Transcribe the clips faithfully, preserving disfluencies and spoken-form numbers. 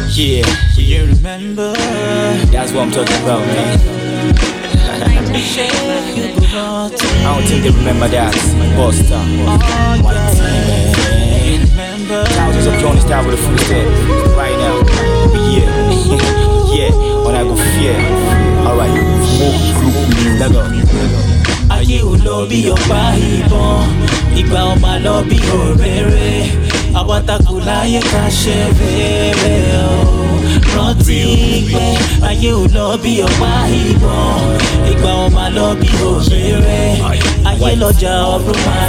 Yeah, you remember? That's what I'm talking about, man. I don't think they remember that. Buster, one team, man. Thousands of Johnny style with a full step right now. But yeah, yeah, when I go fear. Alright, let go. Ayé ò lọ bí ọ̀pá ìbọn, ìgbà ọmọ lọ bí òréré. Àwọn takò láyé ká ṣe rere o. Rántí pé ayé ò lọ bí ọ̀pá ìbọn, ìgbà ọmọ lọ bí òréré. Ayé lọ́jà ọ̀run máa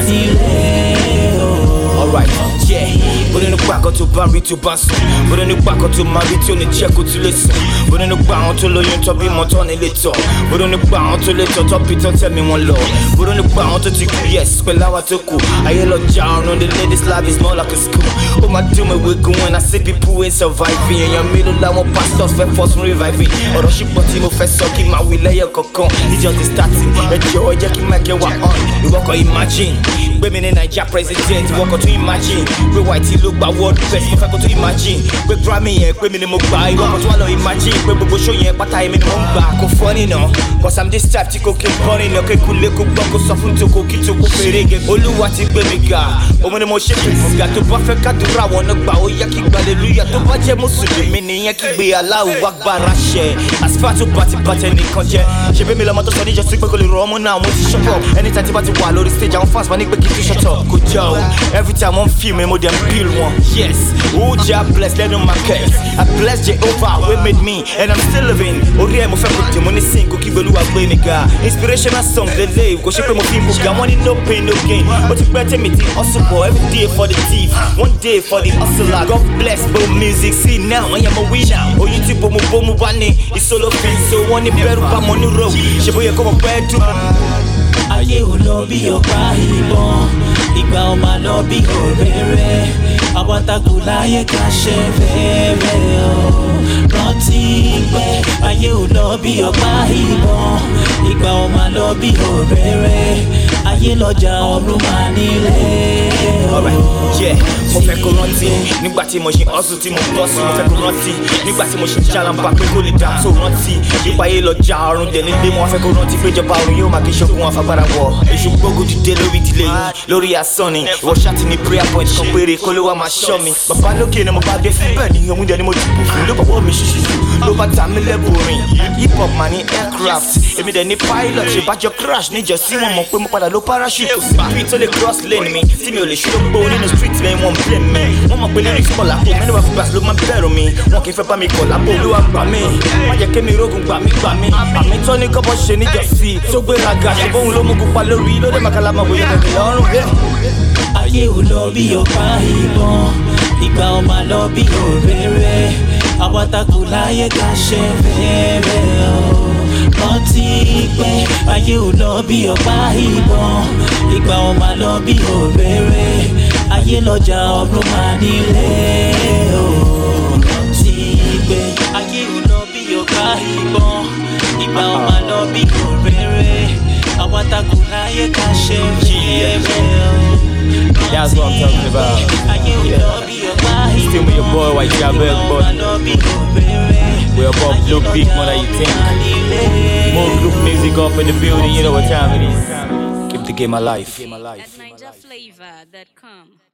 nílé o. Alright, yeah. But in the back of to Barry to Basso. But in the back of to Marito and check to listen. But in the bound to Loyon to be Montoni little. But in the bound to little top it tell me one law. But in the bound to take yes, spell out to cool. I yellow down on the ladies' life is more like a school. Oh my doom we going, I see people ain't surviving. In your middle, I want pastors for force reviving. Or she but him first sucking my will lay a cocon. It's just starting. Enjoy Jackie make you walk on. You walk or imagine. Women in Nigeria president, walk to imagine. We white look by word best, if I go to imagine. We Grammy and we minimum buy, walk to wallow imagine. We will show you but I minimum back. Go funny no, cause I'm this type to cook and bunny. No, can cool little buckle soften to cook it to cook it. Olu what it baby ga. Oh, when the motion got to perfect at the raw one of Bao Yaki, hallelujah. To Baja Muslim, meaning Yaki be allowed walk barashe. As far to party party in the country. She be me la moto sonny just typical Roman now, when she shut up. Anytime you wallow the stage, I'm fast, but to shut up, good job. Every time I'm filming, more than build one. Yes, oh, Jah bless, let them my case. I bless Jehovah, we made me, and I'm still living. Oh, yeah, my favorite team when they sing, go keep a look away, nigga. Inspirational song, they live, go shape my film book. I want it, no pain, no gain. But you better me, hustle, boy, every day for the thief, one day for the hustler. God bless, both music, see now, I am a winner. Oh, you tip, boom, boom, bunny, it's solo free, so one in better, I'm on the road. She boy, come up, bed to. Ayé ò lọ bí ọ̀pá ìbọn, ìgbà ọmọ lọ bí òréré. Àwọn takò láyé ká ṣe rere o. Rántí pé ayé ò lọ bí ọ̀pá ìbọn, ìgbà ọmọ lọ bí òréré. Ayé lọ́jà ọ̀run máa nílé o. Alright, yeah, mo fẹ́ kó rántí nígbà tí mo ṣe hustle tí mo bọ́ sí. Mo fẹ́ kó rántí nígbà tí mo ṣe jálàmbá pé kó lè dá tó rántí. Nípa ayé lọ́jà ọ̀run dẹ̀ nílé mo fẹ́ kó rántí pé ìjọba òun yóò máa kí ṣokùn wọn fagbára wọ̀. Èṣù gbógun dìde lórí ìdílé yìí lórí asán ni. Ìwọ ṣáàtì ní prayer point kan péré kó ló wá máa ṣọ́ mi. Bàbá lókè ni mo bá dé fún bẹ́ẹ̀ ni òun dẹ̀ ni mo dìbò fún. Ló bọ̀wọ́ mi ṣíṣí ló bá ta mí lẹ́bù orin. Hip hop mà ní aircraft. Èmi dẹ̀ ní pilot ṣe bájọ crash níjọ sí wọn mọ̀ pé mo padà ló parachute. Kò sí street tó lè cross lane mi tí mi ò lè ṣú ló gbó nínú street lane wọn blame mi. Wọ́n mọ̀ pé lyrics pọ̀ lápò many of us ló máa bẹ̀rù mi. Wọn kì í fẹ́ bá mi kọ̀ lápò olúwa gbà mí. Má jẹ́ kémi rógun gbà mí gbà mí. Àmì tó ní kọ́bọ̀ ṣe níjọ sí tó gbéraga ṣùgbọ́n òun ló mú pupa lórí lóde màkàlà máa wòye kẹ̀kẹ́ lọ́rùn. Ayé ò lọ bí ọ̀pá ìbọn, ìgbà ọmọ lọ bí òréré. Àwọn takò láyé ká ṣe rere o. Rántí pé ayé ò lọ bí ọ̀pá ìbọn, ìgbà ọmọ lọ bí òréré. Ayé lọ́jà ọ̀run máa nílé o. Rántí pé ayé ò lọ bí ọ̀pá ìbọn, ìgbà ọmọ lọ bí òréré. Àwọn takò láyé ká ṣe rere o. That's what I'm talking about. Yeah. Still with your boy, White Jabel, but we're about Blue Big more than you think. More group music up in the building, you know what time it is. Keep the game alive. At Niger Flavor dot com.